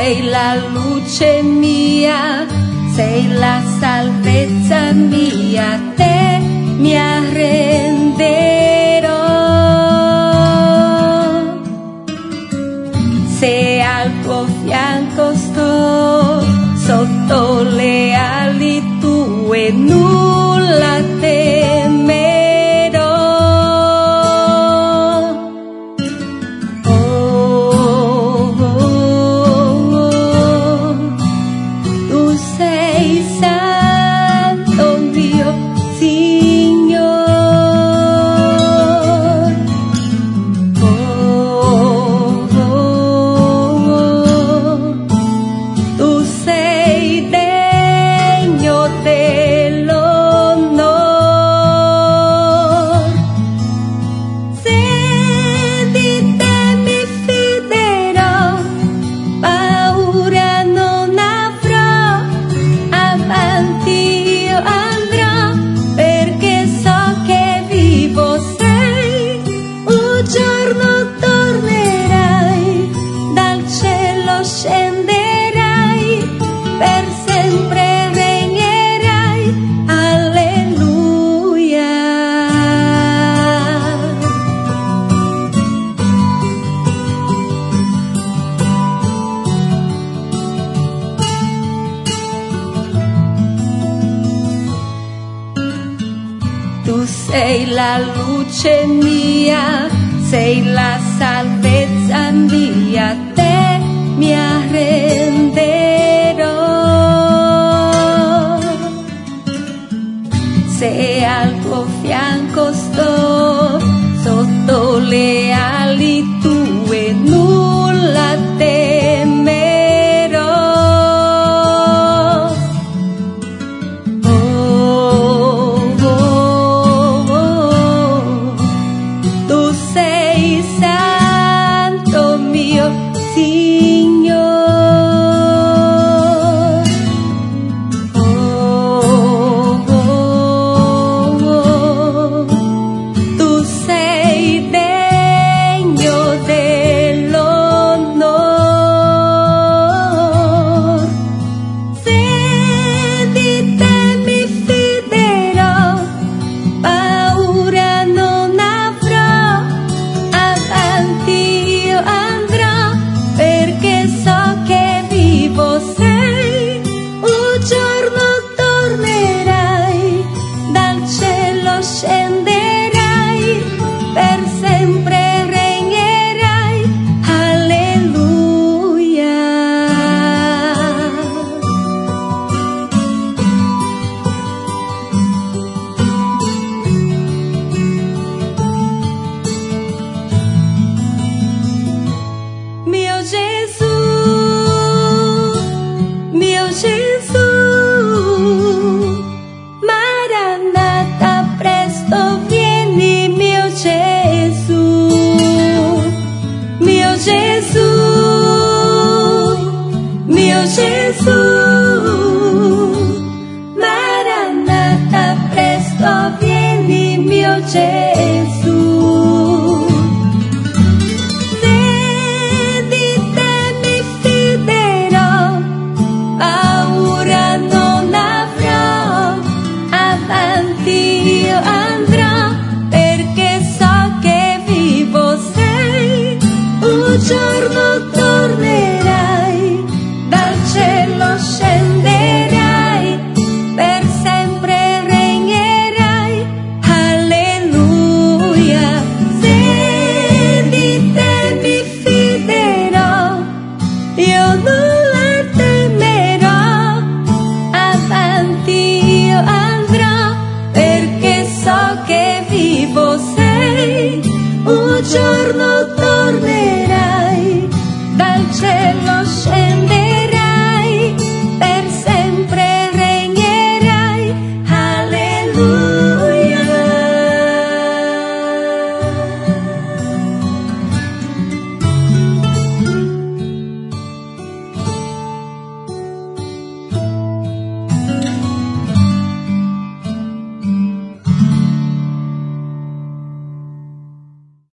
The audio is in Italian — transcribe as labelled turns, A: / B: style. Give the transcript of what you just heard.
A: sei la luce mia, sei la salvezza mia, te mi arrenderò. Se al tuo fianco sto, sotto le ali tue nulla temerò. Oh, oh, oh, tu sei santo mio Signore. Oh, oh, oh, tu sei degno dell'onor. Se di te mi fiderò, paura non avrò, avanti io andrò, perché so che vivo sei. Un giorno tornerai, dal cielo scenderai, per sempre regnerai. Alleluia. Tu sei la luce mia, sei la salvezza mia, te mi arrenderò. Se al tuo fianco sto, sotto le ali tue nulla temerò. Oh, oh, oh, tu sei santo mio Signore. Oh, oh, oh, tu sei degno dell'onor. Se di te mi fiderò, paura non avrò, avanti io andrò, perché so che vivo sei. Un giorno tornerai, dal cielo scenderai, per sempre regnerai. Alleluia. Mio Gesù, mio Gesù, Maranatha, presto vieni, mio Gesù, mio Gesù, mio Gesù, Maranatha, presto vieni, mio Gesù.